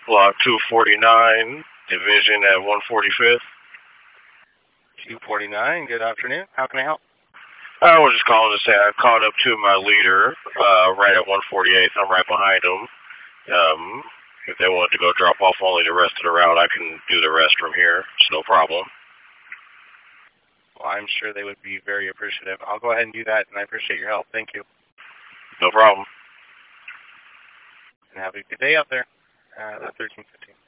Block 249, division at 145th. 249, good afternoon. How can I help? I was just calling to say I caught up to my leader right at 148th. I'm right behind him. If they want to go drop off only the rest of the route, I can do the rest from here. It's no problem. Well, I'm sure they would be very appreciative. I'll go ahead and do that, and I appreciate your help. Thank you. No problem. And have a good day out there at 13:15.